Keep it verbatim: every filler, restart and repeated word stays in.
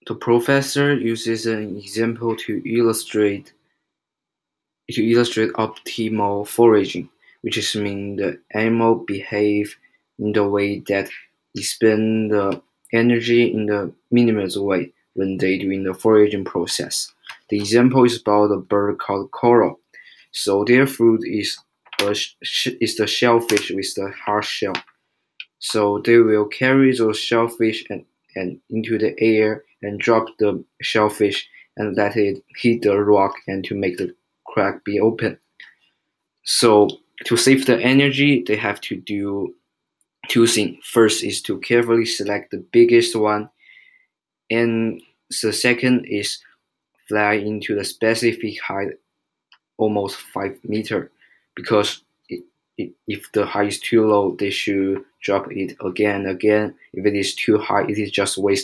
The professor uses an example to illustrate to illustrate optimal foraging, which is mean the animal behave in the way that expend the energy in the minimalist way when they doing the foraging process. The example is about a bird called coral. So their food is a sh- is the shellfish with the hard shell. So they will carry those shellfish and, and into the air and drop the shellfish and let it hit the rock and to make the crack be open. So to save the energy, they have to do two things. First is to carefully select the biggest one, and the second is fly into the specific height, almost five meter, because it, it, if the height is too low, they should drop it again and again. If it is too high, it is just waste